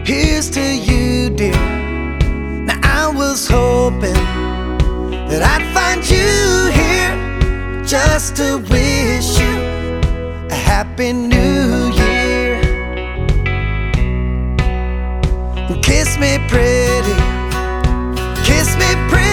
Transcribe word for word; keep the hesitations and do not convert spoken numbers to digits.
here's to you, dear. Now I was hoping that I'd find you here just to wish you a happy new year. Kiss me pretty, kiss me pretty,